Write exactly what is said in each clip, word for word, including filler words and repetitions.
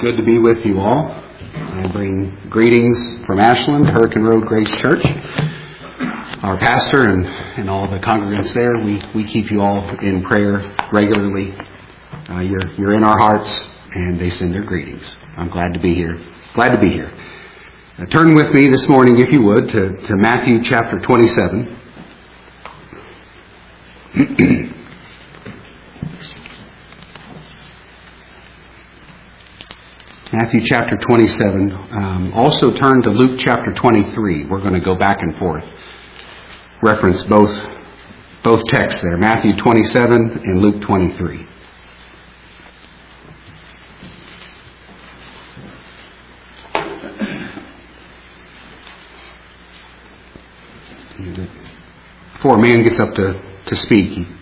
good to be with you all. I bring greetings from Ashland, Hurricane Road Grace Church. Our pastor and, and all the congregants there, we, we keep you all in prayer regularly. Uh, you're, you're in our hearts, and they send their greetings. I'm glad to be here. Glad to be here. Uh, turn with me this morning, if you would, to, to Matthew chapter twenty-seven. Matthew chapter twenty-seven. Um, also turn to Luke chapter twenty-three. We're going to go back and forth. Reference both both texts there. Matthew twenty-seven and Luke twenty-three. Before a man gets up to, to speak, he,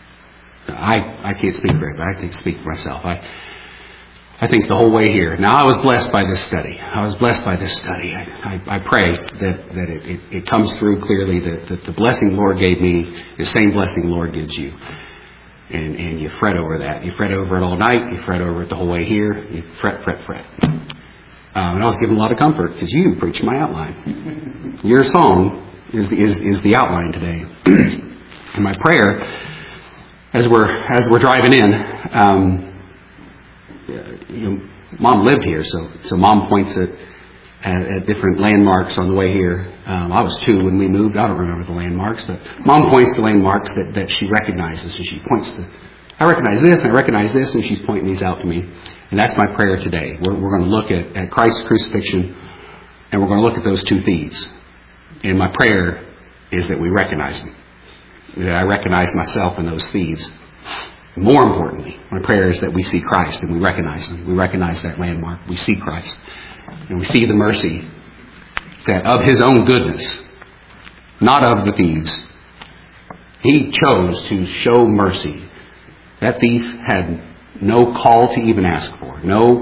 I, I can't speak for him, but I can speak for myself. I I think the whole way here. Now, I was blessed by this study. I was blessed by this study. I, I, I pray that, that it, it, it comes through clearly that, that the blessing the Lord gave me, the same blessing the Lord gives you. And, and you fret over that. You fret over it all night. You fret over it the whole way here. You fret, fret, fret. Um, and I was given a lot of comfort because you preach my outline. Your song is the, is, is the outline today. And my prayer, as we're, as we're driving in, um, You know, Mom lived here, so so Mom points at, at, at different landmarks on the way here. Um, I was two when we moved. I don't remember the landmarks, but Mom points to landmarks that, that she recognizes. And she points to, I recognize this, and I recognize this, and she's pointing these out to me. And that's my prayer today. We're, we're going to look at, at Christ's crucifixion, and we're going to look at those two thieves. And my prayer is that we recognize them, that I recognize myself in those thieves. More importantly, my prayer is that we see Christ and we recognize Him. We recognize that landmark. We see Christ. And we see the mercy that of His own goodness, not of the thieves. He chose to show mercy. That thief had no call to even ask for. No,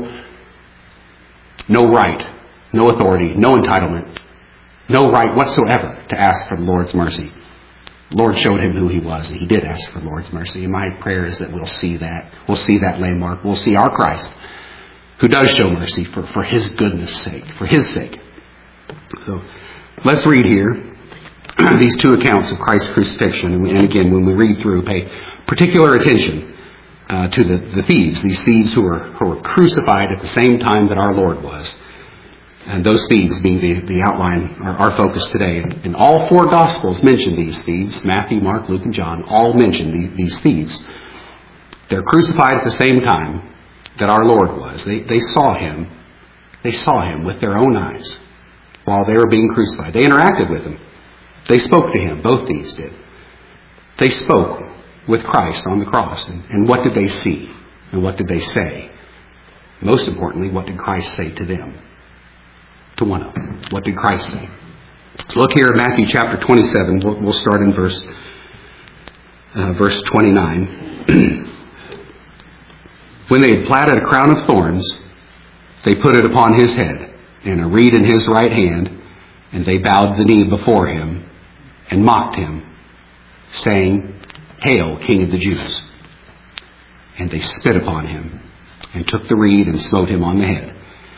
no right, no authority, no entitlement, no right whatsoever to ask for the Lord's mercy. The Lord showed him who He was, and He did ask for the Lord's mercy. And my prayer is that we'll see that. We'll see that landmark. We'll see our Christ, who does show mercy for, for His goodness' sake, for His sake. So let's read here these two accounts of Christ's crucifixion. And again, when we read through, pay particular attention uh, to the, the thieves, these thieves who were, who were crucified at the same time that our Lord was. And those thieves being the, the outline, our, our focus today. And, and all four Gospels mention these thieves. Matthew, Mark, Luke, and John all mention these, these thieves. They're crucified at the same time that our Lord was. They, they saw Him. They saw Him with their own eyes while they were being crucified. They interacted with Him. They spoke to Him. Both thieves did. They spoke with Christ on the cross. And, and what did they see? And what did they say? Most importantly, what did Christ say to them? To one of them. What did Christ say? So look here at Matthew chapter twenty-seven. We'll, we'll start in verse uh, verse twenty-nine. When they had platted a crown of thorns, they put it upon His head, and a reed in His right hand, and they bowed the knee before Him, and mocked Him, saying, "Hail, King of the Jews!" And they spit upon Him, and took the reed and smote Him on the head.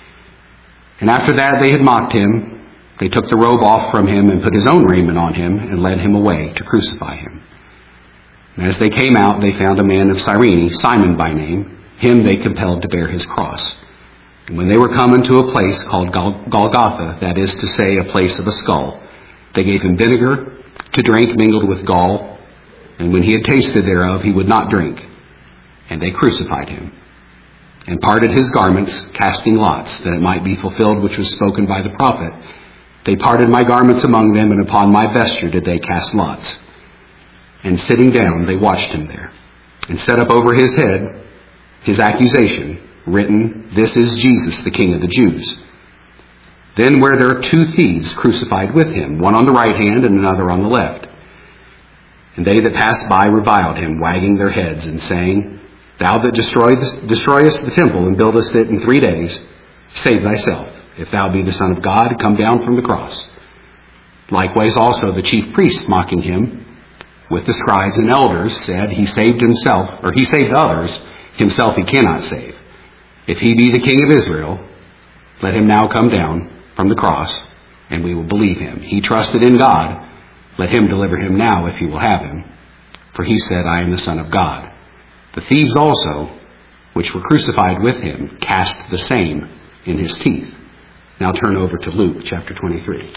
And after that they had mocked Him, they took the robe off from Him and put His own raiment on Him and led Him away to crucify Him. And as they came out, they found a man of Cyrene, Simon by name. Him they compelled to bear his cross. And when they were come into a place called Gol- Golgotha, that is to say, a place of a skull, they gave Him vinegar to drink mingled with gall. And when He had tasted thereof, He would not drink. And they crucified Him, and parted His garments, casting lots, that it might be fulfilled which was spoken by the prophet. They parted my garments among them, and upon my vesture did they cast lots. And sitting down, they watched Him there, and set up over His head His accusation, written, "This is Jesus, the King of the Jews." Then were there two thieves crucified with Him, one on the right hand and another on the left. And they that passed by reviled Him, wagging their heads, and saying, "Thou that destroyest the temple and buildest it in three days, save thyself. If thou be the Son of God, come down from the cross." Likewise also the chief priests, mocking Him, with the scribes and elders, said, He saved himself, or He saved others, Himself He cannot save. If he be the King of Israel, let him now come down from the cross, and we will believe him. He trusted in God. Let him deliver him now if he will have him. For he said, I am the Son of God. The thieves also, which were crucified with him, cast the same in his teeth. Now turn over to Luke chapter twenty-three.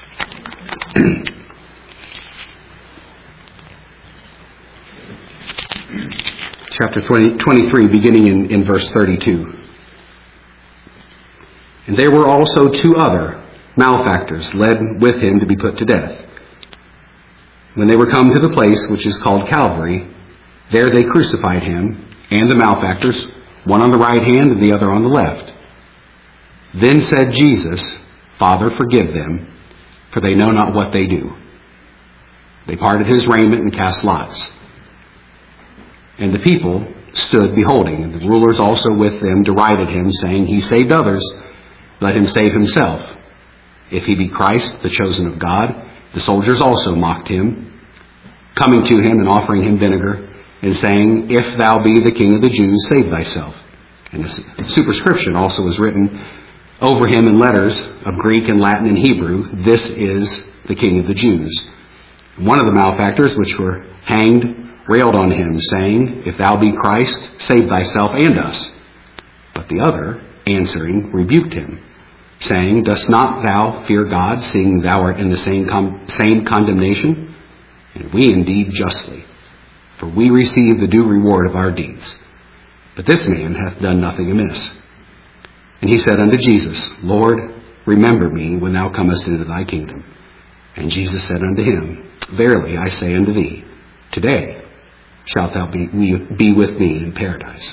Chapter twenty, twenty-three, beginning in, in verse thirty-two. And there were also two other malefactors led with him to be put to death. When they were come to the place which is called Calvary, there they crucified him and the malefactors, one on the right hand and the other on the left. Then said Jesus, Father, forgive them, for they know not what they do. They parted his raiment and cast lots. And the people stood beholding, and the rulers also with them derided him, saying, He saved others, let him save himself. If he be Christ, the chosen of God. The soldiers also mocked him, coming to him and offering him vinegar, and saying, If thou be the King of the Jews, save thyself. And a superscription also was written over him in letters of Greek and Latin and Hebrew, This is the King of the Jews. And one of the malefactors which were hanged railed on him, saying, If thou be Christ, save thyself and us. But the other, answering, rebuked him, saying, Dost not thou fear God, seeing thou art in the same com- same condemnation? And we indeed justly, for we receive the due reward of our deeds. But this man hath done nothing amiss. And he said unto Jesus, Lord, remember me when thou comest into thy kingdom. And Jesus said unto him, Verily I say unto thee, today shalt thou be, be with me in paradise.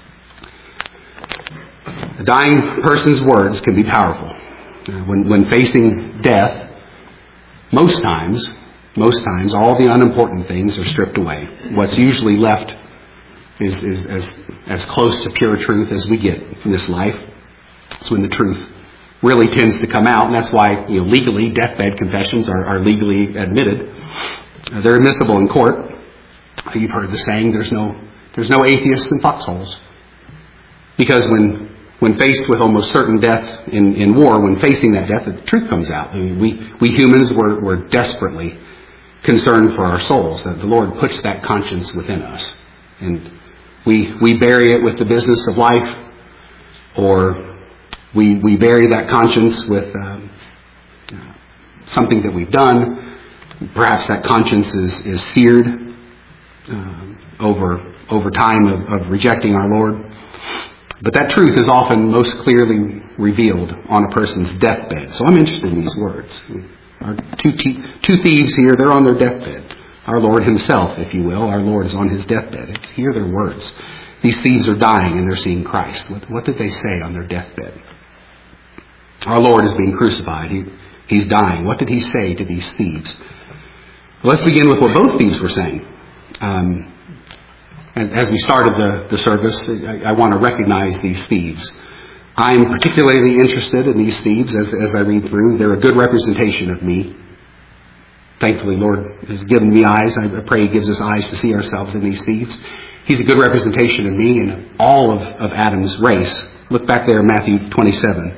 A dying person's words can be powerful. Uh, when, when facing death, most times, most times, all the unimportant things are stripped away. What's usually left is, is as, as close to pure truth as we get in this life. It's when the truth really tends to come out, and that's why, you know, legally, deathbed confessions are, are legally admitted. Uh, they're admissible in court. You've heard the saying, there's no, there's no atheists in foxholes. Because when When faced with almost certain death in, in war, when facing that death, the truth comes out. I mean, we, we humans were, were desperately concerned for our souls, that the Lord puts that conscience within us. And we we bury it with the business of life, or we we bury that conscience with um, something that we've done. Perhaps that conscience is, is seared uh, over, over time of, of rejecting our Lord. But that truth is often most clearly revealed on a person's deathbed. So I'm interested in these words. Our two, te- two thieves here, they're on their deathbed. Our Lord himself, if you will, our Lord is on his deathbed. It's, hear their words. These thieves are dying and they're seeing Christ. What, what did they say on their deathbed? Our Lord is being crucified. He, he's dying. What did he say to these thieves? Well, let's begin with what both thieves were saying. Um, And as we started the, the service, I, I want to recognize these thieves. I'm particularly interested in these thieves as, as I read through. They're a good representation of me. Thankfully, Lord has given me eyes. I pray he gives us eyes to see ourselves in these thieves. He's a good representation of me and all of, of Adam's race. Look back there in Matthew twenty-seven.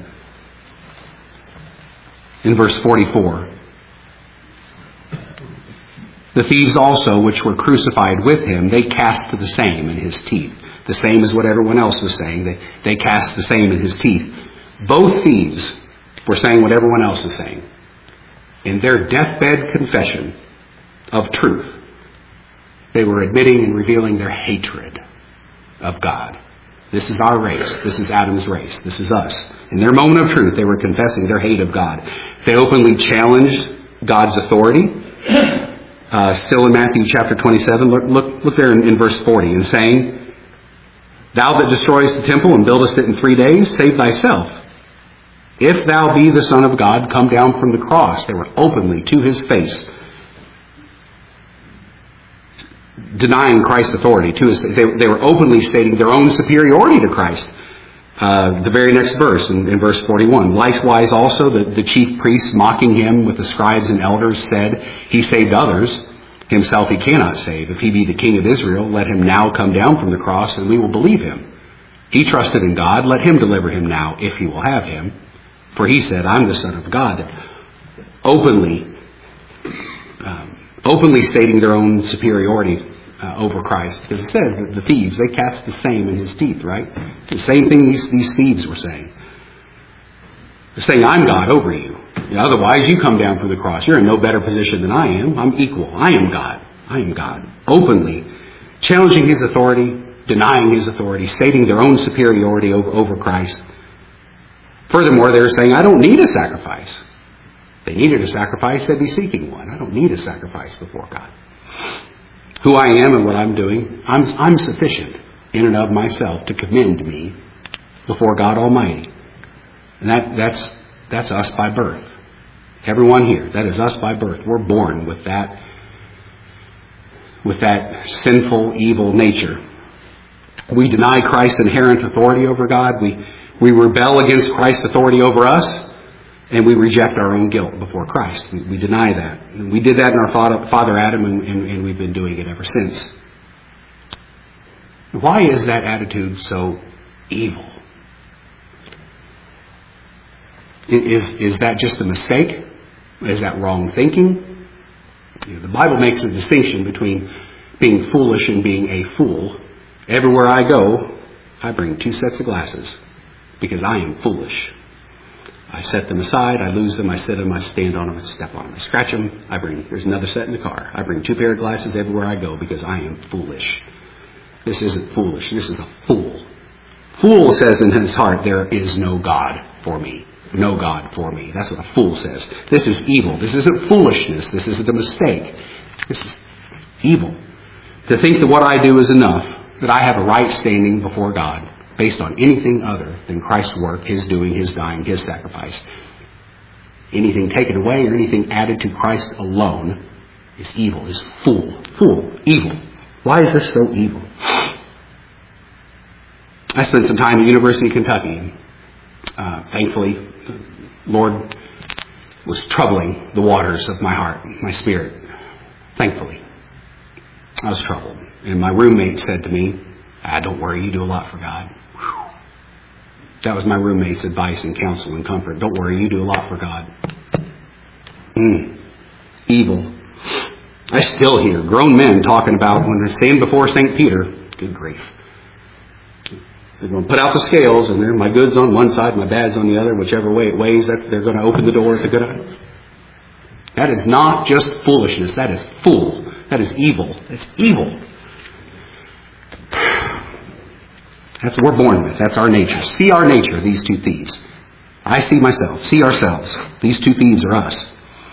In verse forty-four. The thieves also, which were crucified with him, they cast the same in his teeth. The same as what everyone else was saying. They, they cast the same in his teeth. Both thieves were saying what everyone else is saying. In their deathbed confession of truth, they were admitting and revealing their hatred of God. This is our race. This is Adam's race. This is us. In their moment of truth, they were confessing their hate of God. They openly challenged God's authority. Uh, still in Matthew chapter twenty-seven, look, look, look there in, in verse forty, and saying, Thou that destroyest the temple and buildest it in three days, save thyself. If thou be the Son of God, come down from the cross. They were openly to his face denying Christ's authority. To his, they, they were openly stating their own superiority to Christ. Uh, the very next verse, in, in verse forty-one. Likewise also the, the chief priests mocking him with the scribes and elders said, He saved others, himself he cannot save. If he be the King of Israel, let him now come down from the cross and we will believe him. He trusted in God. Let him deliver him now, if he will have him. For he said, I'm the Son of God. Openly, um, openly stating their own superiority uh, over Christ. Because it says that the thieves, they cast the same in his teeth, right? The same thing these, these thieves were saying. They're saying, I'm God over you. You know, otherwise, you come down from the cross. You're in no better position than I am. I'm equal. I am God. I am God. Openly challenging his authority, denying his authority, stating their own superiority over, over Christ. Furthermore, they were saying, I don't need a sacrifice. If they needed a sacrifice, they'd be seeking one. I don't need a sacrifice before God. Who I am and what I'm doing, I'm, I'm sufficient in and of myself to commend me before God Almighty. And that, that's, that's us by birth. Everyone here, that is us by birth. We're born with that, with that sinful, evil nature. We deny Christ's inherent authority over God. We, we rebel against Christ's authority over us. And we reject our own guilt before Christ. We, we deny that. And we did that in our father, father Adam, and, and, and we've been doing it ever since. Why is that attitude so evil? Is, is that just a mistake? Is that wrong thinking? You know, the Bible makes a distinction between being foolish and being a fool. Everywhere I go, I bring two sets of glasses because I am foolish. I set them aside, I lose them, I sit them, I stand on them, I step on them, I scratch them, I bring, there's another set in the car. I bring two pair of glasses everywhere I go because I am foolish. This isn't foolish, this is a fool. Fool says in his heart, there is no God for me. No God for me. That's what a fool says. This is evil. This isn't foolishness. This isn't a mistake. This is evil. To think that what I do is enough, that I have a right standing before God based on anything other than Christ's work, his doing, his dying, his sacrifice. Anything taken away or anything added to Christ alone is evil, is fool. Fool. Evil. Why is this so evil? I spent some time at the University of Kentucky. Uh, thankfully, Lord was troubling the waters of my heart, my spirit. Thankfully. I was troubled. And my roommate said to me, ah, don't worry, you do a lot for God. Whew. That was my roommate's advice and counsel and comfort. Don't worry, you do a lot for God. Mm. Evil. I still hear grown men talking about when they stand before Saint Peter. Good grief. They're going to put out the scales, and they're my goods on one side, my bad's on the other, whichever way it weighs, that they're going to open the door. They're going to... That is not just foolishness. That is fool. That is evil. It's evil. That's what we're born with. That's our nature. See our nature, these two thieves. I see myself. See ourselves. These two thieves are us.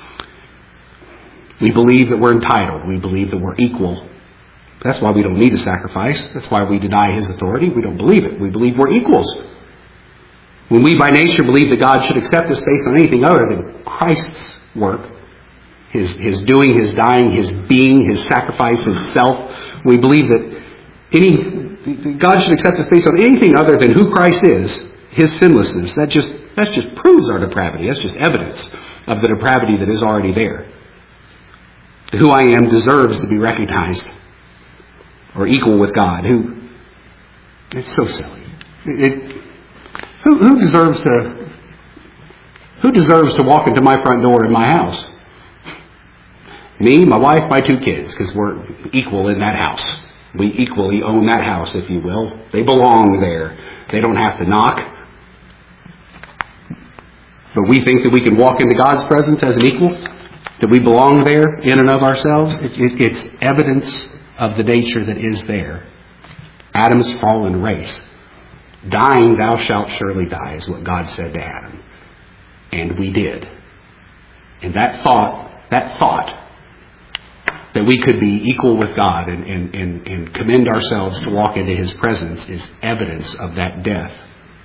We believe that we're entitled. We believe that we're equal. That's why we don't need a sacrifice. That's why we deny his authority. We don't believe it. We believe we're equals. When we by nature believe that God should accept us based on anything other than Christ's work, his, his doing, his dying, his being, his sacrifice, his self, we believe that any God should accept us based on anything other than who Christ is, his sinlessness. That just that just proves our depravity. That's just evidence of the depravity that is already there. Who I am deserves to be recognized or equal with God. Who it's so silly. It, who, who deserves to who deserves to walk into my front door in my house? Me, my wife, my two kids, because we're equal in that house. We equally own that house, if you will. They belong there. They don't have to knock. But we think that we can walk into God's presence as an equal, that we belong there in and of ourselves. It, it, it's evidence of the nature that is there. Adam's fallen race. Dying, thou shalt surely die, is what God said to Adam. And we did. And that thought, that thought, that we could be equal with God and, and, and, and commend ourselves to walk into his presence is evidence of that death.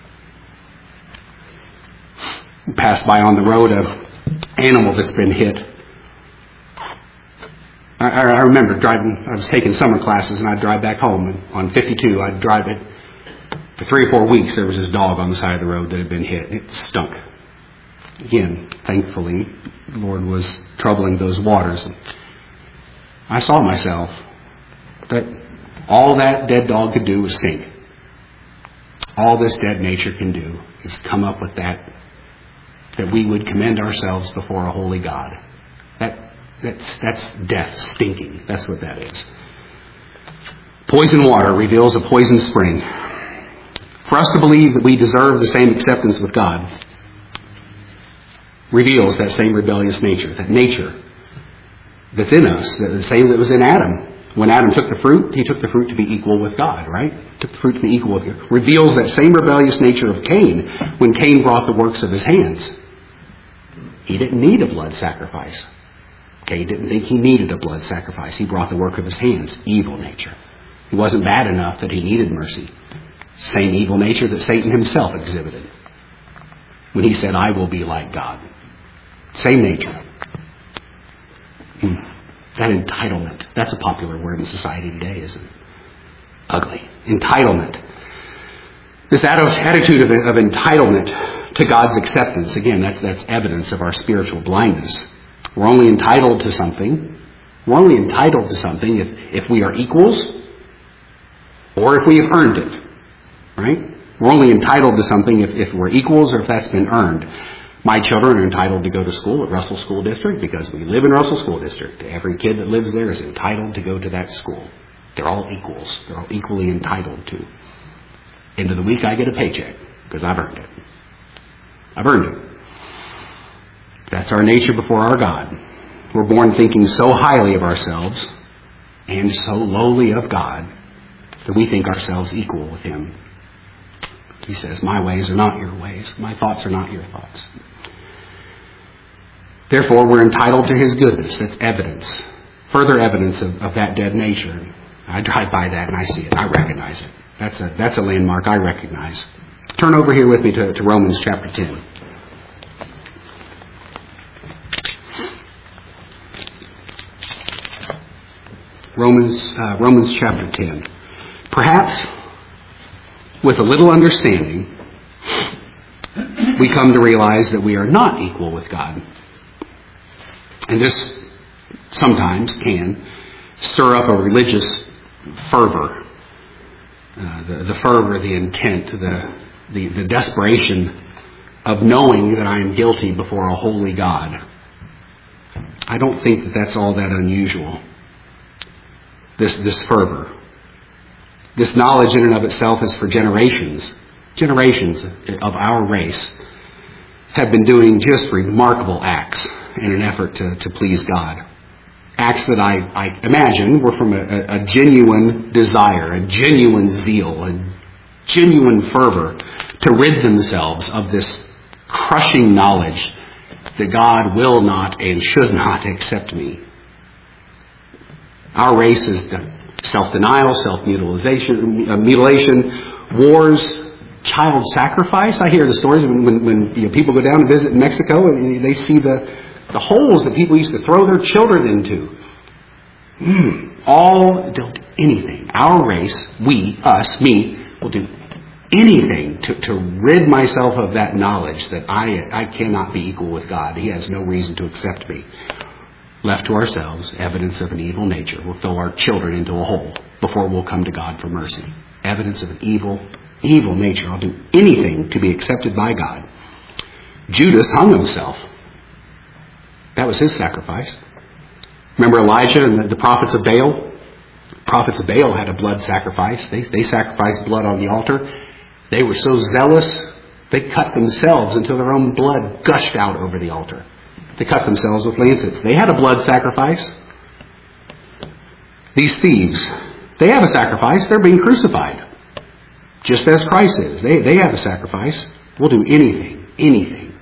We passed by on the road an animal that's been hit. I, I remember driving, I was taking summer classes and I'd drive back home. And on fifty-two, I'd drive it. For three or four weeks, there was this dog on the side of the road that had been hit. It stunk. Again, thankfully, the Lord was troubling those waters. I saw myself that all that dead dog could do was stink. All this dead nature can do is come up with that, that we would commend ourselves before a holy God. That that's that's death stinking. That's what that is. Poison water reveals a poison spring. For us to believe that we deserve the same acceptance with God reveals that same rebellious nature, that nature that's in us, the same that was in Adam. When Adam took the fruit, he took the fruit to be equal with God, right? Took the fruit to be equal with God. Reveals that same rebellious nature of Cain when Cain brought the works of his hands. He didn't need a blood sacrifice. Cain didn't think he needed a blood sacrifice. He brought the work of his hands. Evil nature. He wasn't bad enough that he needed mercy. Same evil nature that Satan himself exhibited when he said, I will be like God. Same nature. Hmm. That entitlement. That's a popular word in society today, isn't it? Ugly. Entitlement. This attitude of, of entitlement to God's acceptance, again, that's, that's evidence of our spiritual blindness. We're only entitled to something. We're only entitled to something if, if we are equals or if we have earned it. Right? We're only entitled to something if, if we're equals or if that's been earned. My children are entitled to go to school at Russell School District because we live in Russell School District. Every kid that lives there is entitled to go to that school. They're all equals. They're all equally entitled to. End of the week, I get a paycheck because I've earned it. I've earned it. That's our nature before our God. We're born thinking so highly of ourselves and so lowly of God that we think ourselves equal with Him. He says, my ways are not your ways. My thoughts are not your thoughts. Therefore, we're entitled to His goodness. That's evidence. Further evidence of, of that dead nature. I drive by that and I see it. I recognize it. That's a, that's a landmark I recognize. Turn over here with me to, to Romans chapter ten. Romans, uh, Romans chapter ten. Perhaps with a little understanding, we come to realize that we are not equal with God. And this sometimes can stir up a religious fervor. Uh, the, the fervor, the intent, the, the, the desperation of knowing that I am guilty before a holy God. I don't think that that's all that unusual. This, this fervor. This knowledge in and of itself is for generations. Generations of our race have been doing just remarkable acts in an effort to, to please God. Acts that I, I imagine were from a, a genuine desire, a genuine zeal, a genuine fervor to rid themselves of this crushing knowledge that God will not and should not accept me. Our race is self-denial, self-mutilation, uh, mutilation, wars, child sacrifice. I hear the stories when, when, when you know, people go down to visit in Mexico and they see the, the holes that people used to throw their children into. Mm, all, don't do anything. Our race, we, us, me, will do anything to, to rid myself of that knowledge that I, I cannot be equal with God. He has no reason to accept me. Left to ourselves, evidence of an evil nature. We'll throw our children into a hole before we'll come to God for mercy. Evidence of an evil, evil nature. I'll do anything to be accepted by God. Judas hung himself. That was his sacrifice. Remember Elijah and the, the prophets of Baal? Prophets of Baal had a blood sacrifice. They, they sacrificed blood on the altar. They were so zealous, they cut themselves until their own blood gushed out over the altar. They cut themselves with lancets. They had a blood sacrifice. These thieves, they have a sacrifice. They're being crucified. Just as Christ is. They, they have a sacrifice. We'll do anything, anything.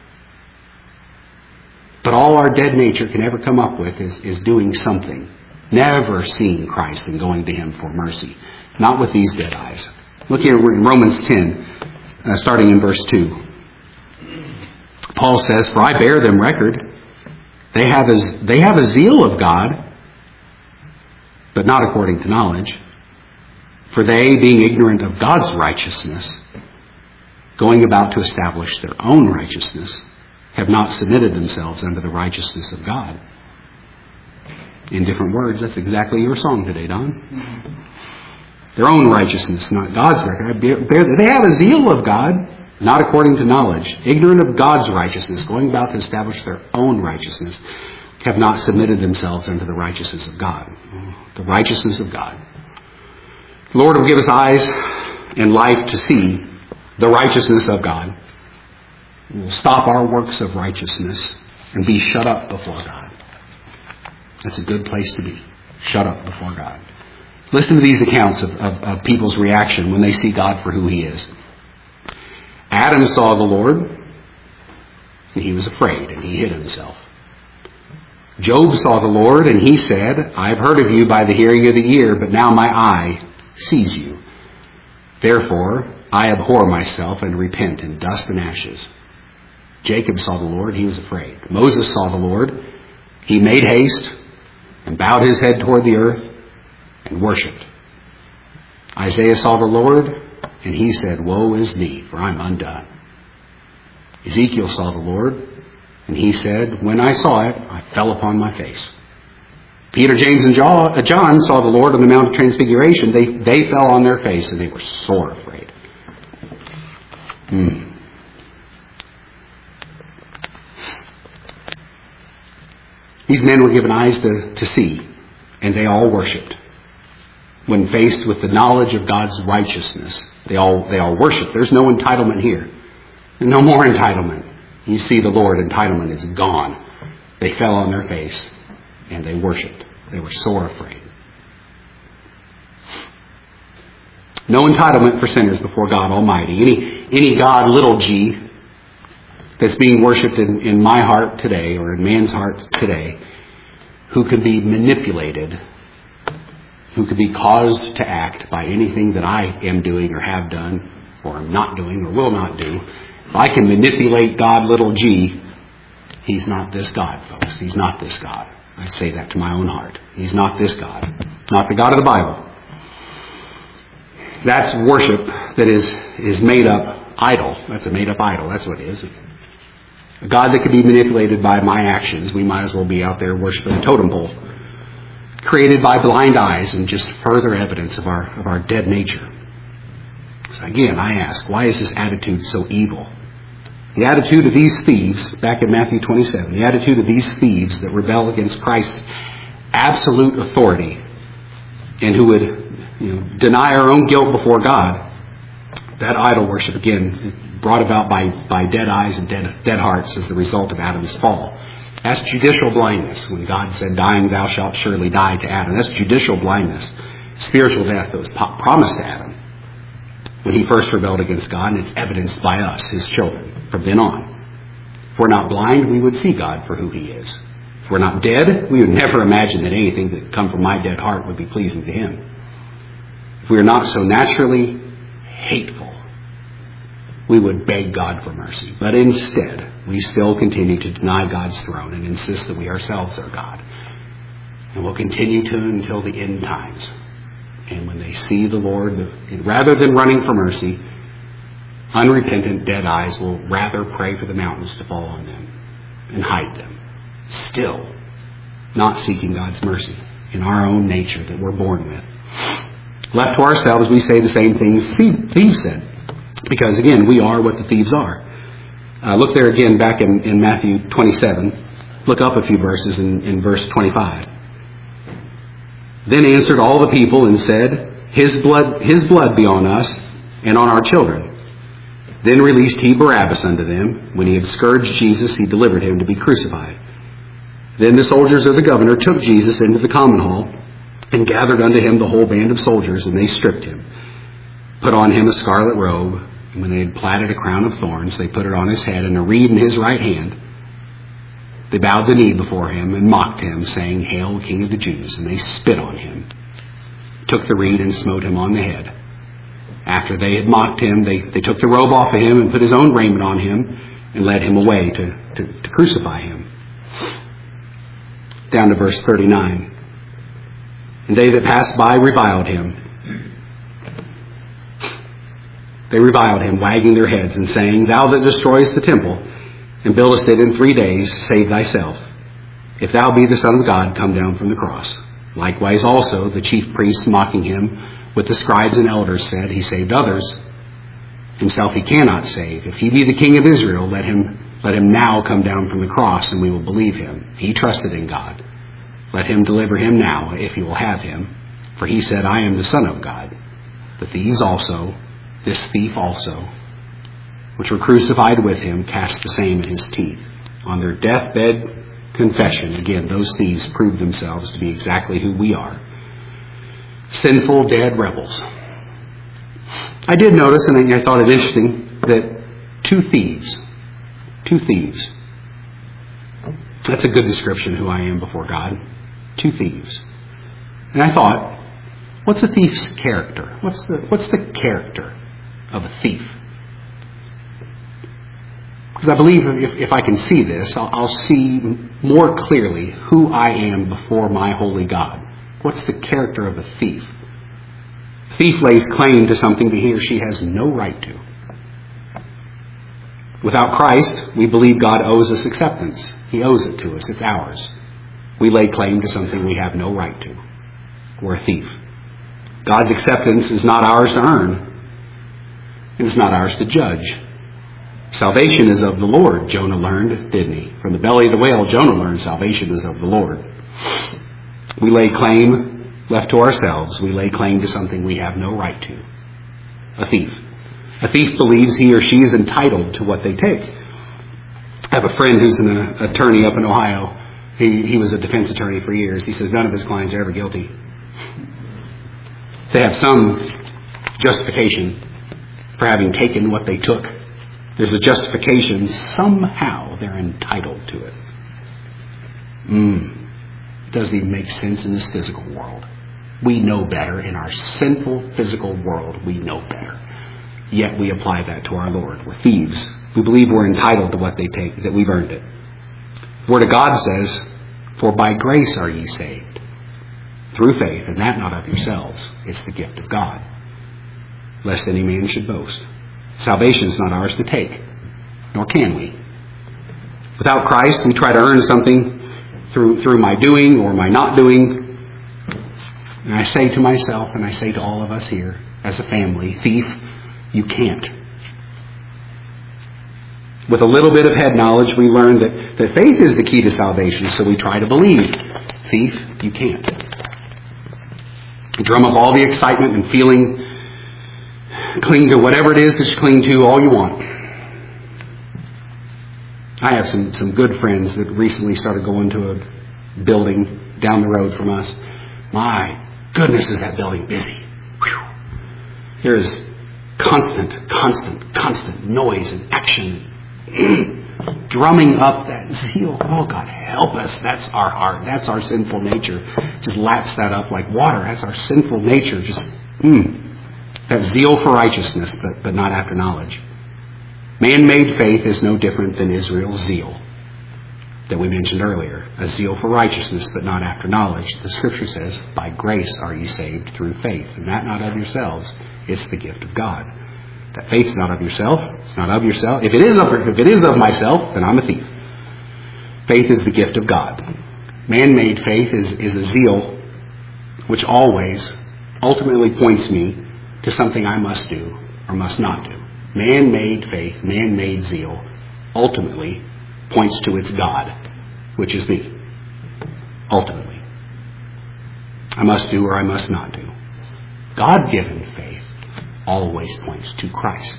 But all our dead nature can ever come up with is, is doing something. Never seeing Christ and going to Him for mercy. Not with these dead eyes. Look here in Romans ten, uh, starting in verse two. Paul says, for I bear them record. They have a, they have a zeal of God, but not according to knowledge. For they, being ignorant of God's righteousness, going about to establish their own righteousness, have not submitted themselves unto the righteousness of God. In different words, that's exactly your song today, Don. Their own righteousness, not God's righteousness. They have a zeal of God, not according to knowledge. Ignorant of God's righteousness, going about to establish their own righteousness, have not submitted themselves unto the righteousness of God. The righteousness of God. The Lord will give us eyes and life to see the righteousness of God. We'll stop our works of righteousness and be shut up before God. That's a good place to be. Shut up before God. Listen to these accounts of, of, of people's reaction when they see God for who He is. Adam saw the Lord, and he was afraid, and he hid himself. Job saw the Lord, and he said, I've heard of you by the hearing of the ear, but now my eye sees you. Therefore, I abhor myself and repent in dust and ashes. Jacob saw the Lord, he was afraid. Moses saw the Lord, he made haste and bowed his head toward the earth and worshipped. Isaiah saw the Lord, and he said, woe is me, for I'm undone. Ezekiel saw the Lord, and he said, when I saw it, I fell upon my face. Peter, James, and John saw the Lord on the Mount of Transfiguration. They, they fell on their face, and they were sore afraid. Hmm. These men were given eyes to, to see, and they all worshipped. When faced with the knowledge of God's righteousness, they all they all worship. There's no entitlement here. No more entitlement. You see the Lord, entitlement is gone. They fell on their face and they worshipped. They were sore afraid. No entitlement for sinners before God Almighty. Any any God, little g, that's being worshipped in, in my heart today or in man's heart today, who can be manipulated, who could be caused to act by anything that I am doing or have done or am not doing or will not do. If I can manipulate God, little g, He's not this God, folks. He's not this God. I say that to my own heart. He's not this God. Not the God of the Bible. That's worship that is, is made up idol. That's a made up idol. That's what it is. A God that could be manipulated by my actions. We might as well be out there worshiping a totem pole. Created by blind eyes and just further evidence of our of our dead nature. So again, I ask, why is this attitude so evil? The attitude of these thieves, back in Matthew twenty-seven, the attitude of these thieves that rebel against Christ's absolute authority and who would you know, deny our own guilt before God, that idol worship, again, brought about by, by dead eyes and dead, dead hearts as the result of Adam's fall. That's judicial blindness. When God said, dying thou shalt surely die to Adam. That's judicial blindness. Spiritual death that was promised to Adam when he first rebelled against God, and it's evidenced by us, his children, from then on. If we're not blind, we would see God for who He is. If we're not dead, we would never imagine that anything that come from my dead heart would be pleasing to Him. If we are not so naturally hateful, we would beg God for mercy. But instead, we still continue to deny God's throne and insist that we ourselves are God. And we'll continue to until the end times. And when they see the Lord, rather than running for mercy, unrepentant, dead eyes will rather pray for the mountains to fall on them and hide them. Still not seeking God's mercy in our own nature that we're born with. Left to ourselves, we say the same things thieves said. Because, again, we are what the thieves are. Uh, look there again back in, in Matthew twenty-seven. Look up a few verses in, in verse twenty-five. Then answered all the people and said, His blood, His blood be on us and on our children. Then released he Barabbas unto them. When he had scourged Jesus, he delivered him to be crucified. Then the soldiers of the governor took Jesus into the common hall and gathered unto him the whole band of soldiers, and they stripped him, put on him a scarlet robe, and when they had platted a crown of thorns, they put it on his head and a reed in his right hand. They bowed the knee before him and mocked him, saying, Hail, King of the Jews! And they spit on him, took the reed and smote him on the head. After they had mocked him, they, they took the robe off of him and put his own raiment on him and led him away to, to, to crucify him. Down to verse thirty-nine. And they that passed by reviled him. They reviled him, wagging their heads and saying, Thou that destroyest the temple and buildest it in three days, save thyself. If thou be the Son of God, come down from the cross. Likewise also the chief priests mocking him What the scribes and elders said, he saved others. Himself he cannot save. If he be the King of Israel, let him let him now come down from the cross, and we will believe him. He trusted in God. Let him deliver him now, if he will have him. For he said, I am the Son of God. But these also, this thief also, which were crucified with him, cast the same in his teeth. On their deathbed confession, again, those thieves proved themselves to be exactly who we are. Sinful, dead rebels. I did notice, and I thought it interesting, that two thieves, two thieves, that's a good description of who I am before God. Two thieves. And I thought, what's a thief's character? What's the, what's the character of a thief? Because I believe if, if I can see this, I'll, I'll see more clearly who I am before my holy God. What's the character of a thief? A thief lays claim to something that he or she has no right to. Without Christ, we believe God owes us acceptance. He owes it to us. It's ours. We lay claim to something we have no right to. We're a thief. God's acceptance is not ours to earn. And it's not ours to judge. Salvation is of the Lord, Jonah learned, didn't he? From the belly of the whale, Jonah learned salvation is of the Lord. We lay claim, left to ourselves, we lay claim to something we have no right to. A thief. A thief believes he or she is entitled to what they take. I have a friend who's an uh, attorney up in Ohio. He, he was a defense attorney for years. He says none of his clients are ever guilty. They have some justification for having taken what they took. There's a justification. Somehow they're entitled to it. Mm. It doesn't even make sense in this physical world. We know better. In our sinful physical world, we know better. Yet we apply that to our Lord. We're thieves. We believe we're entitled to what they take, that we've earned it. The Word of God says, for by grace are ye saved, through faith, and that not of yourselves. It's the gift of God, lest any man should boast. Salvation is not ours to take, nor can we. Without Christ, we try to earn something through through my doing or my not doing. And I say to myself, and I say to all of us here as a family, thief, you can't. With a little bit of head knowledge, we learn that, that faith is the key to salvation, so we try to believe. Thief, you can't. You drum up all the excitement and feeling, cling to whatever it is that you cling to all you want. I have some, some good friends that recently started going to a building down the road from us. My goodness, is that building busy. Whew. There is constant, constant, constant noise and action. Drumming up that zeal. Oh, God, help us. That's our heart. That's our sinful nature. Just laps that up like water. That's our sinful nature. Just, mm, that zeal for righteousness, but, but not after knowledge. Man-made faith is no different than Israel's zeal that we mentioned earlier. A zeal for righteousness, but not after knowledge. The Scripture says, by grace are ye saved through faith, and that not of yourselves. It's the gift of God. That faith is not of yourself. It's not of yourself. If it is of, if it is of myself, then I'm a thief. Faith is the gift of God. Man-made faith is, is a zeal which always ultimately points me to something I must do or must not do. Man-made faith, man-made zeal ultimately points to its God, which is me. Ultimately. I must do or I must not do. God-given faith always points to Christ.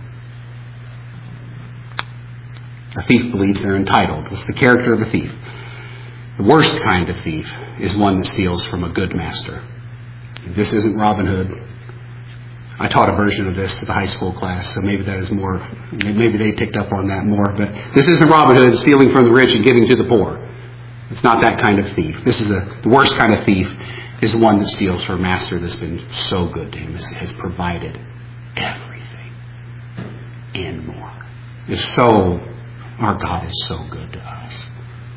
A thief believes they're entitled. What's the character of a thief? The worst kind of thief is one that steals from a good master. This isn't Robin Hood. I taught a version of this to the high school class, so maybe that is more, maybe they picked up on that more. But this isn't Robin Hood stealing from the rich and giving to the poor. It's not that kind of thief. This is a, the worst kind of thief is one that steals from a master that's been so good to him, has, has provided everything and more. It's so, our God is so good to us.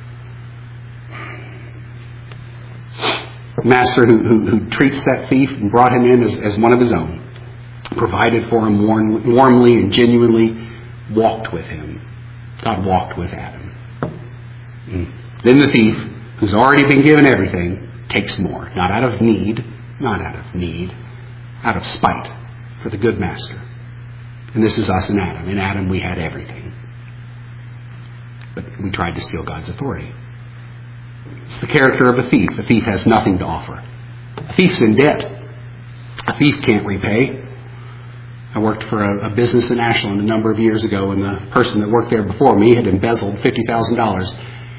Master who, who, who treats that thief and brought him in as, as one of his own, provided for him warm, warmly and genuinely, walked with him. God walked with Adam. Mm. Then the thief, who's already been given everything, takes more. Not out of need, not out of need, out of spite for the good master. And this is us in Adam. In Adam we had everything. But we tried to steal God's authority. It's the character of a thief. A thief has nothing to offer. A thief's in debt. A thief can't repay. I worked for a, a business in Ashland a number of years ago, and the person that worked there before me had embezzled fifty thousand dollars.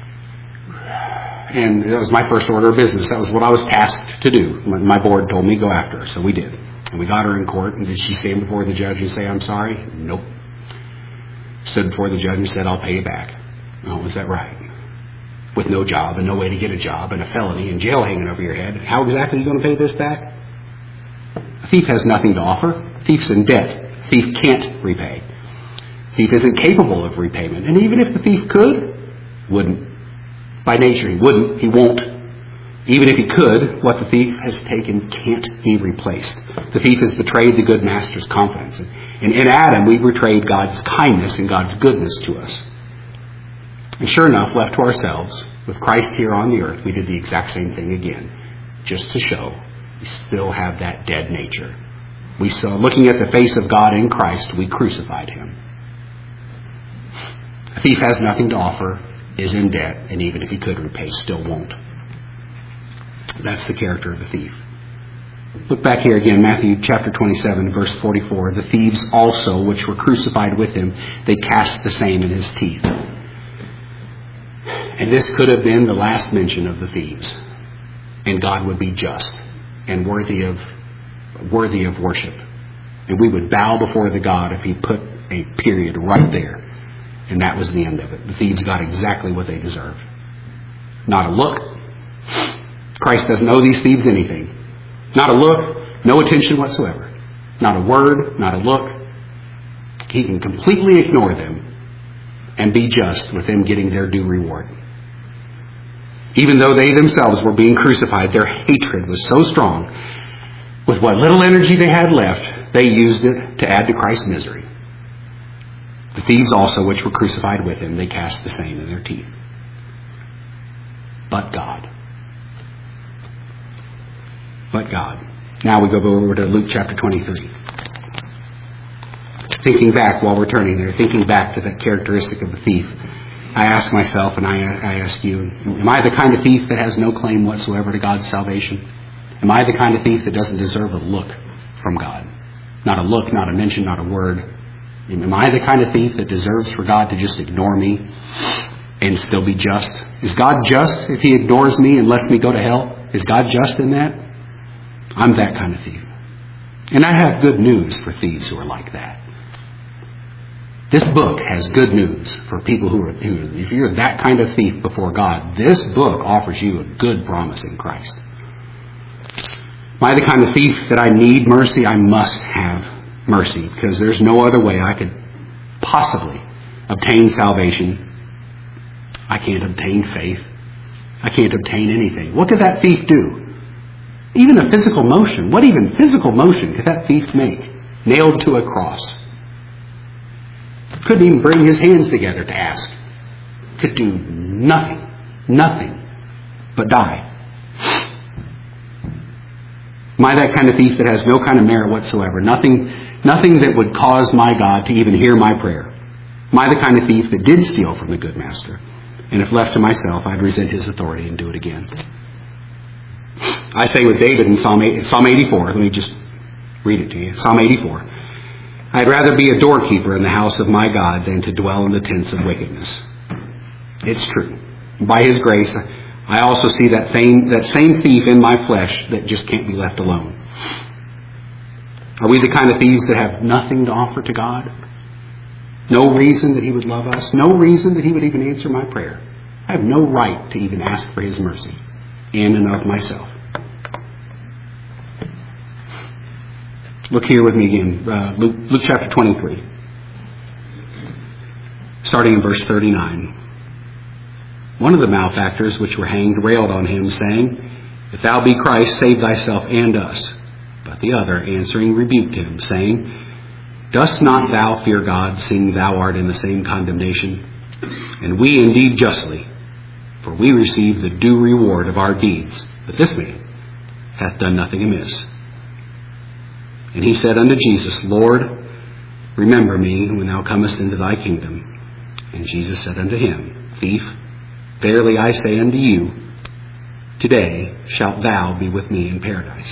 And that was my first order of business. That was what I was tasked to do. My, my board told me go after her, so we did. And we got her in court, and did she stand before the judge and say, I'm sorry? Nope. Stood before the judge and said, I'll pay you back. Oh, is that right? With no job and no way to get a job and a felony and jail hanging over your head. How exactly are you going to pay this back? A thief has nothing to offer. A thief's in debt. A thief can't repay. A thief isn't capable of repayment. And even if the thief could, wouldn't. By nature, he wouldn't. He won't. Even if he could, what the thief has taken can't be replaced. The thief has betrayed the good master's confidence. And in Adam, we betrayed God's kindness and God's goodness to us. And sure enough, left to ourselves, with Christ here on the earth, we did the exact same thing again. Just to show we still have that dead nature. We saw, looking at the face of God in Christ, we crucified him. A thief has nothing to offer, is in debt, and even if he could repay, still won't. That's the character of the thief. Look back here again, Matthew chapter twenty-seven, verse forty-four. The thieves also, which were crucified with him, they cast the same in his teeth. And this could have been the last mention of the thieves. And God would be just and worthy of worthy of worship. And we would bow before the God if he put a period right there. And that was the end of it. The thieves got exactly what they deserved. Not a look. Christ doesn't owe these thieves anything. Not a look, no attention whatsoever. Not a word, not a look. He can completely ignore them and be just with them getting their due reward. Even though they themselves were being crucified, their hatred was so strong. With what little energy they had left, they used it to add to Christ's misery. The thieves also, which were crucified with him, they cast the same in their teeth. But God. But God. Now we go over to Luke chapter twenty-three. Thinking back while we're turning there, thinking back to that characteristic of the thief, I ask myself and I, I ask you, am I the kind of thief that has no claim whatsoever to God's salvation? Am I the kind of thief that doesn't deserve a look from God? Not a look, not a mention, not a word. Am I the kind of thief that deserves for God to just ignore me and still be just? Is God just if he ignores me and lets me go to hell? Is God just in that? I'm that kind of thief. And I have good news for thieves who are like that. This book has good news for people who are, who, if you're that kind of thief before God, this book offers you a good promise in Christ. Am I the kind of thief that I need mercy? I must have mercy, because there's no other way I could possibly obtain salvation. I can't obtain faith. I can't obtain anything. What could that thief do? Even a physical motion. What even physical motion could that thief make? Nailed to a cross. Couldn't even bring his hands together to ask. Could do nothing. Nothing but die. Am I that kind of thief that has no kind of merit whatsoever? Nothing, nothing that would cause my God to even hear my prayer. Am I the kind of thief that did steal from the good master? And if left to myself, I'd resent his authority and do it again. I say with David in Psalm eighty-four, let me just read it to you. Psalm eighty-four. I'd rather be a doorkeeper in the house of my God than to dwell in the tents of wickedness. It's true. By his grace, I also see that same, that same thief in my flesh that just can't be left alone. Are we the kind of thieves that have nothing to offer to God? No reason that he would love us. No reason that he would even answer my prayer. I have no right to even ask for his mercy in and of myself. Look here with me again. Uh, Luke, Luke chapter twenty-three. Starting in verse thirty-nine. One of the malefactors which were hanged railed on him, saying, If thou be Christ, save thyself and us. But the other, answering, rebuked him, saying, Dost not thou fear God, seeing thou art in the same condemnation? And we indeed justly, for we receive the due reward of our deeds. But this man hath done nothing amiss. And he said unto Jesus, Lord, remember me when thou comest into thy kingdom. And Jesus said unto him, Thief, verily I say unto you, today shalt thou be with me in paradise.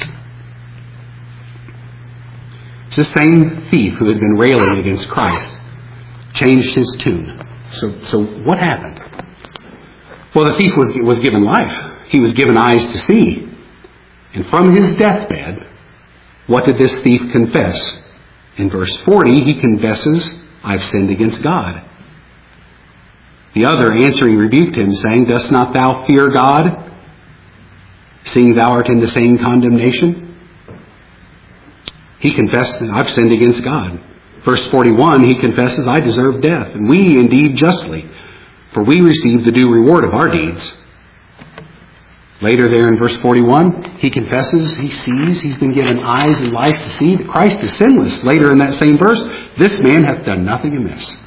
It's the same thief who had been railing against Christ changed his tune. So, so what happened? Well, the thief was, was given life. He was given eyes to see. And from his deathbed, what did this thief confess? In verse forty, he confesses, I've sinned against God. The other answering rebuked him, saying, Dost not thou fear God, seeing thou art in the same condemnation? He confessed, I've sinned against God. Verse forty-one, he confesses, I deserve death, and we indeed justly, for we receive the due reward of our deeds. Later there in verse forty-one, he confesses, he sees, he's been given eyes and life to see that Christ is sinless. Later in that same verse, this man hath done nothing amiss.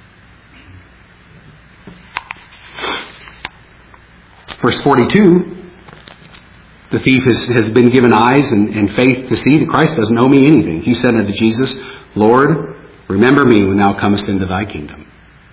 Verse forty-two, the thief has, has been given eyes and, and faith to see that Christ doesn't owe me anything. He said unto Jesus, Lord, remember me when thou comest into thy kingdom.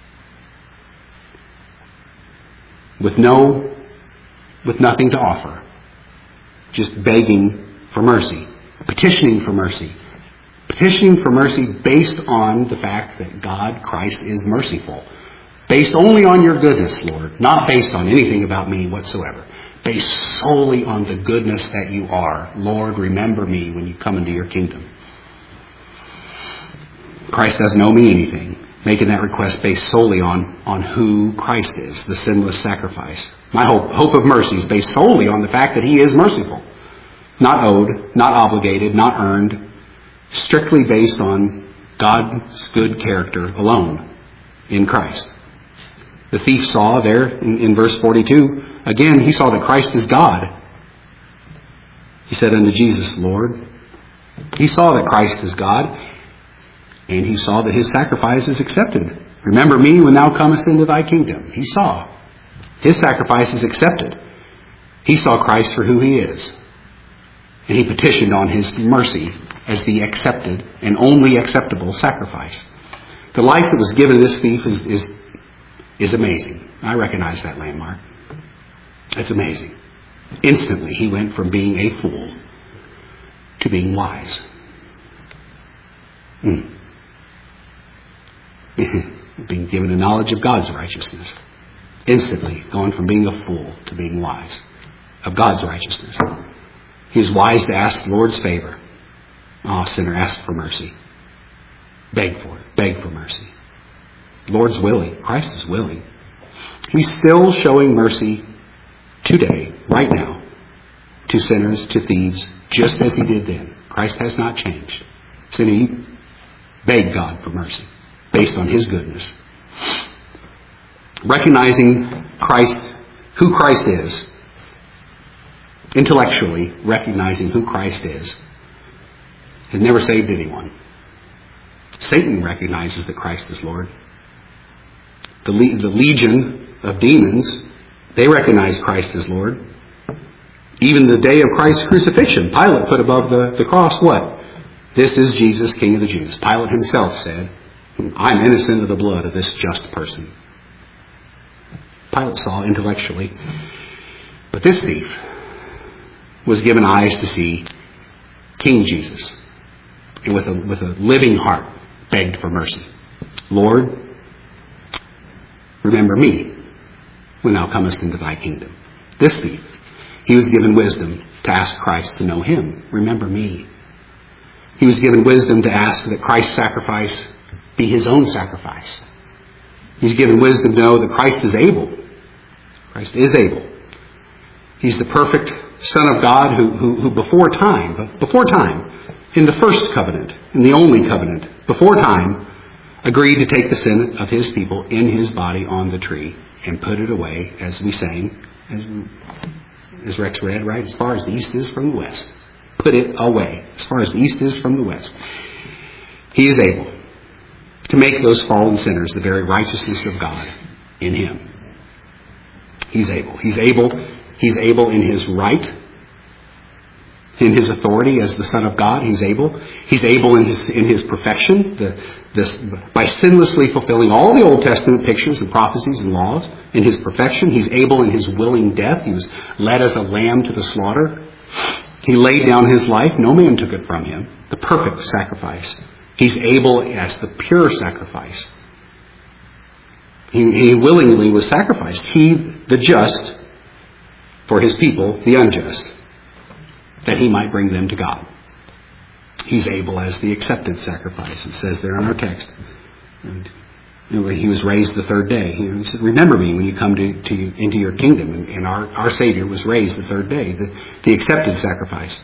With no, with nothing to offer. Just begging for mercy. Petitioning for mercy. Petitioning for mercy based on the fact that God, Christ, is merciful. Based only on your goodness, Lord. Not based on anything about me whatsoever. Based solely on the goodness that you are. Lord, remember me when you come into your kingdom. Christ doesn't owe me anything. Making that request based solely on, on who Christ is, the sinless sacrifice. My hope, hope of mercy is based solely on the fact that he is merciful. Not owed, not obligated, not earned. Strictly based on God's good character alone in Christ. The thief saw there in, in verse forty-two, again, he saw that Christ is God. He said unto Jesus, Lord. He saw that Christ is God, and he saw that his sacrifice is accepted. Remember me when thou comest into thy kingdom. He saw. His sacrifice is accepted. He saw Christ for who he is. And he petitioned on his mercy as the accepted and only acceptable sacrifice. The life that was given to this thief is, is, is amazing. I recognize that landmark. It's amazing. Instantly, he went from being a fool to being wise. Mm. Being given a knowledge of God's righteousness. Instantly, going from being a fool to being wise. Of God's righteousness. He is wise to ask the Lord's favor. Oh, sinner, ask for mercy. Beg for it. Beg for mercy. The Lord's willing. Christ is willing. He's still showing mercy today, right now, to sinners, to thieves, just as he did then. Christ has not changed. Sinner, beg God for mercy, based on his goodness. Recognizing Christ, who Christ is, intellectually recognizing who Christ is, has never saved anyone. Satan recognizes that Christ is Lord. The, le- the legion of demons, they recognize Christ as Lord. Even the day of Christ's crucifixion, Pilate put above the, the cross what? This is Jesus, King of the Jews. Pilate himself said, I'm innocent of the blood of this just person. Pilate saw intellectually. But this thief was given eyes to see King Jesus. And with a, with a living heart, begged for mercy. Lord, remember me when thou comest into thy kingdom. This thief, he was given wisdom to ask Christ to know him. Remember me. He was given wisdom to ask that Christ's sacrifice be his own sacrifice. He's given wisdom to know that Christ is able. Christ is able. He's the perfect Son of God who, who, who before time, before time, in the first covenant, in the only covenant, before time, agreed to take the sin of his people in his body on the tree and put it away, as we sang, as, as Rex read, right? As far as the east is from the west. Put it away. As far as the east is from the west. He is able to make those fallen sinners the very righteousness of God in him. He's able. He's able. He's able in his right in his authority as the Son of God. He's able. He's able in his in his perfection, the, this, by sinlessly fulfilling all the Old Testament pictures and prophecies and laws. In his perfection, he's able in his willing death. He was led as a lamb to the slaughter. He laid down his life. No man took it from him. The perfect sacrifice. He's able as the pure sacrifice. He, he willingly was sacrificed. He, the just, for his people, the unjust, that he might bring them to God. He's able as the accepted sacrifice. It says there in our text. And he was raised the third day. He said, remember me when you come to, to into your kingdom. And, and our, our Savior was raised the third day, the, the accepted sacrifice.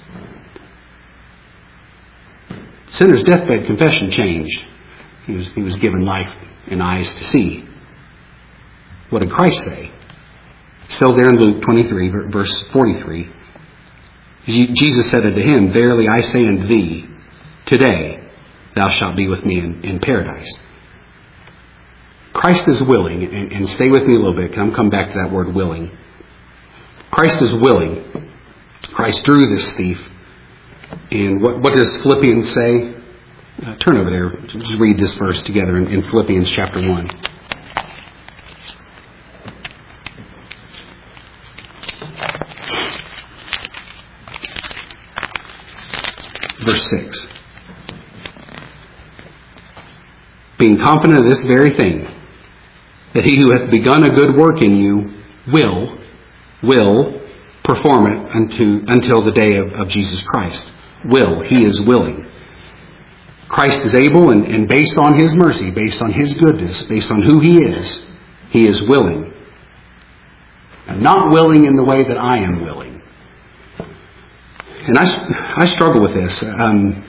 Sinner's deathbed confession changed. He was, he was given life and eyes to see. What did Christ say? Still there in Luke twenty-three, verse forty-three. Jesus said unto him, verily I say unto thee, today thou shalt be with me in, in paradise. Christ is willing, and, and stay with me a little bit, because I'm coming back to that word willing. Christ is willing. Christ drew this thief. And what, what does Philippians say? Uh, turn over there. Just read this verse together in, in Philippians chapter one. Verse six. Being confident of this very thing, that he who hath begun a good work in you will, will perform it unto, until the day of, of Jesus Christ. Will. He is willing. Christ is able, and, and based on his mercy, based on his goodness, based on who he is, he is willing. And not willing in the way that I am willing. And I, I struggle with this. Um,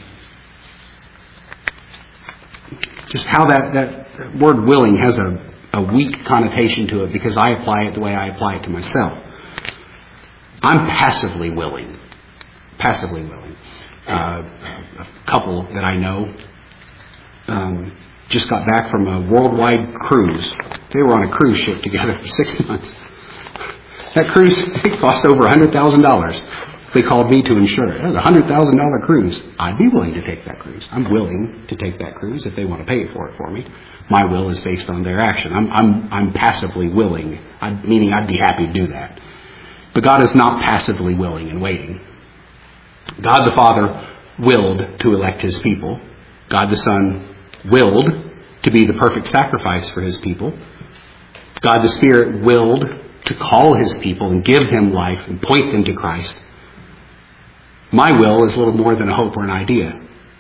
just how that, that word willing has a, a weak connotation to it, because I apply it the way I apply it to myself. I'm passively willing. Passively willing. Uh, a couple that I know um, just got back from a worldwide cruise. They were on a cruise ship together for six months. That cruise it cost over one hundred thousand dollars. They called me to insure it. It was a one hundred thousand dollars cruise. I'd be willing to take that cruise. I'm willing to take that cruise if they want to pay for it for me. My will is based on their action. I'm I'm I'm passively willing, I, meaning I'd be happy to do that. But God is not passively willing and waiting. God the Father willed to elect his people. God the Son willed to be the perfect sacrifice for his people. God the Spirit willed to call his people and give them life and point them to Christ. My will is little more than a hope or an idea.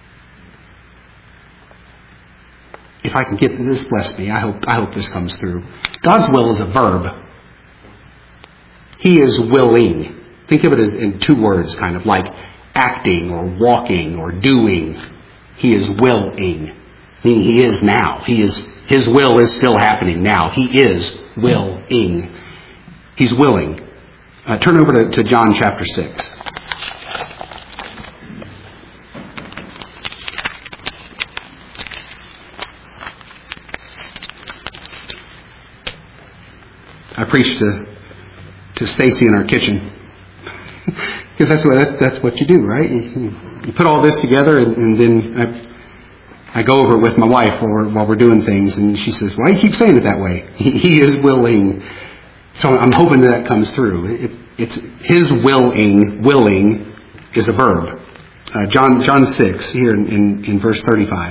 If I can get this, bless me. I hope, I hope this comes through. God's will is a verb. He is willing. Think of it as in two words, kind of like acting or walking or doing. He is willing. Meaning he is now. He is, his will is still happening now. He is willing. He's willing. Uh, turn over to, to John chapter six. I preached to to Stacy in our kitchen, because that's what that, that's what you do, right? You, you put all this together, and, and then I, I go over it with my wife while, while we're doing things, and she says, "Why do you keep saying it that way?" He, he is willing, so I'm hoping that, that comes through. It, it's his willing. Willing is a verb. Uh, John John six here in, in, in verse thirty-five.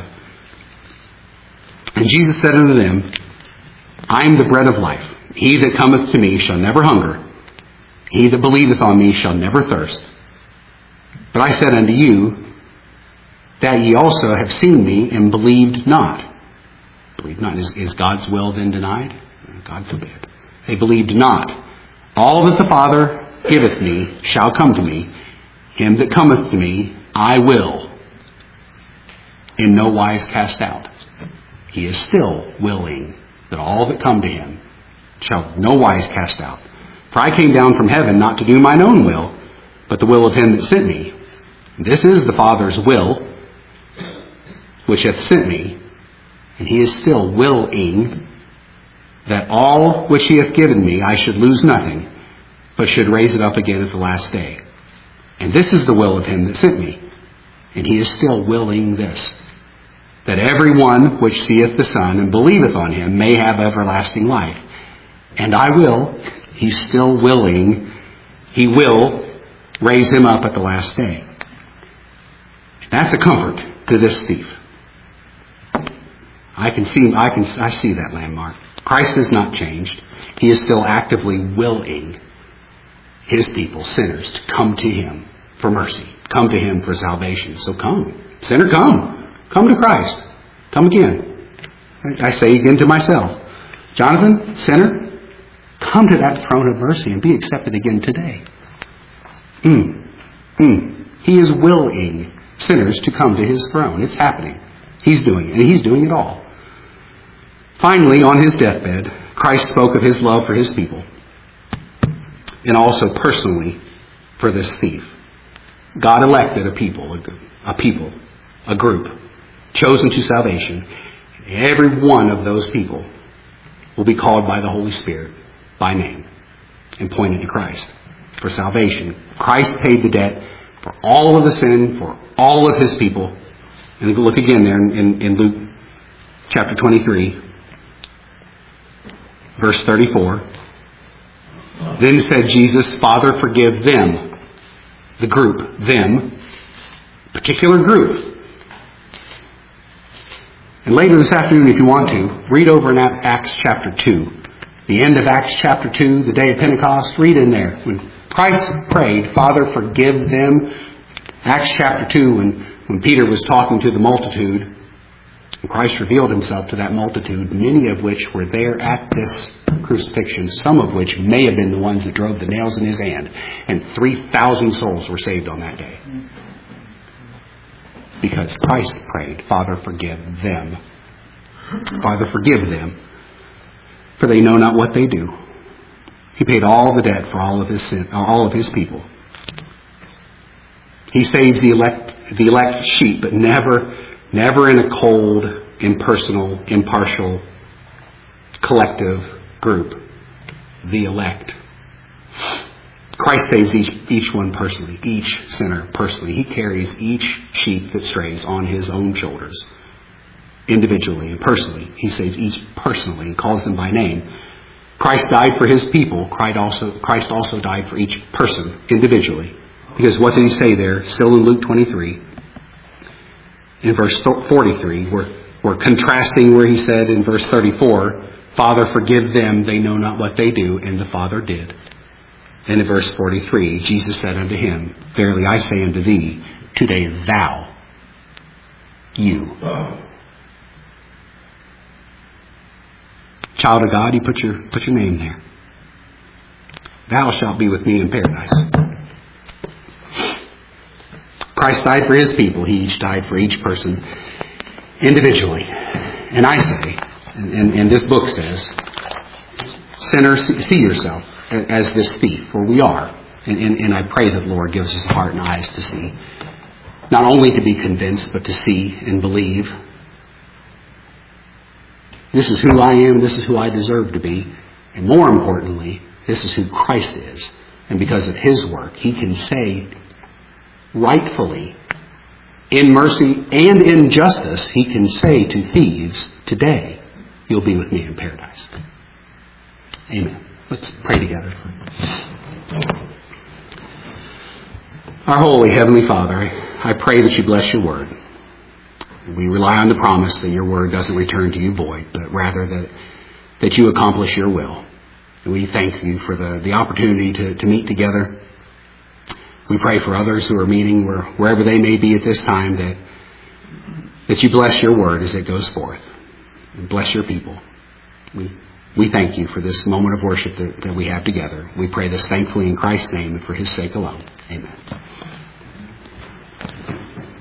And Jesus said unto them, I am the bread of life. He that cometh to me shall never hunger. He that believeth on me shall never thirst. But I said unto you, that ye also have seen me and believed not. Believed not. Is, is God's will then denied? God forbid. They believed not. All that the Father giveth me shall come to me. Him that cometh to me I will in no wise cast out. He is still willing that all that come to him shall no wise cast out. For I came down from heaven not to do mine own will, but the will of him that sent me. This is the Father's will, which hath sent me, and he is still willing that all which he hath given me I should lose nothing, but should raise it up again at the last day. And this is the will of him that sent me. And he is still willing this, that every one which seeth the Son and believeth on him may have everlasting life. And I will, he's still willing, he will raise him up at the last day. That's a comfort to this thief. I can see, I can, I see that landmark. Christ has not changed. He is still actively willing his people, sinners, to come to him for mercy. Come to him for salvation. So come. Sinner, come. Come to Christ. Come again. I say again to myself, Jonathan, sinner, come to that throne of mercy and be accepted again today. Mm. Mm. He is willing sinners to come to his throne. It's happening. He's doing it, and he's doing it all. Finally, on his deathbed, Christ spoke of his love for his people, and also personally for this thief. God elected a people, a people, a group, chosen to salvation. Every one of those people will be called by the Holy Spirit by name and pointed to Christ for salvation. Christ paid the debt for all of the sin, for all of his people. And look again there in, in, in Luke chapter twenty-three, verse thirty-four. Then said Jesus, Father, forgive them. The group, them, particular group. And later this afternoon, if you want to, read over in Acts chapter two. The end of Acts chapter two, the day of Pentecost, read in there. When Christ prayed, Father, forgive them. Acts chapter two, when, when Peter was talking to the multitude, and Christ revealed himself to that multitude, many of which were there at this crucifixion, some of which may have been the ones that drove the nails in his hand. And three thousand souls were saved on that day. Because Christ prayed, Father, forgive them. Father, forgive them, for they know not what they do. He paid all the debt for all of his sin, all of his people. He saves the elect, the elect sheep, but never, never in a cold, impersonal, impartial, collective group. The elect. Christ saves each, each one personally, each sinner personally. He carries each sheep that strays on his own shoulders, individually and personally. He saves each personally and calls them by name. Christ died for his people. Christ also, Christ also died for each person individually. Because what did he say there? Still in Luke twenty-three, in verse forty-three, we're, we're contrasting where he said in verse thirty-four, Father, forgive them, they know not what they do, and the Father did. And in verse forty-three, Jesus said unto him, Verily I say unto thee, today thou, you. Child of God, you put your, put your name there. Thou shalt be with me in paradise. Christ died for his people. He each died for each person individually. And I say, and, and, and this book says, sinner, see yourself as this thief, for we are. And, and, and I pray that the Lord gives us a heart and eyes to see. Not only to be convinced, but to see and believe. This is who I am. This is who I deserve to be. And more importantly, this is who Christ is. And because of his work, he can say rightfully, in mercy and in justice, he can say to thieves, today you'll be with me in paradise. Amen. Let's pray together. Our holy Heavenly Father, I, I pray that you bless your word. We rely on the promise that your word doesn't return to you void, but rather that, that you accomplish your will. And we thank you for the, the opportunity to, to meet together. We pray for others who are meeting where, wherever they may be at this time, that, that you bless your word as it goes forth. And bless your people. We, we thank you for this moment of worship that, that we have together. We pray this thankfully in Christ's name and for his sake alone. Amen.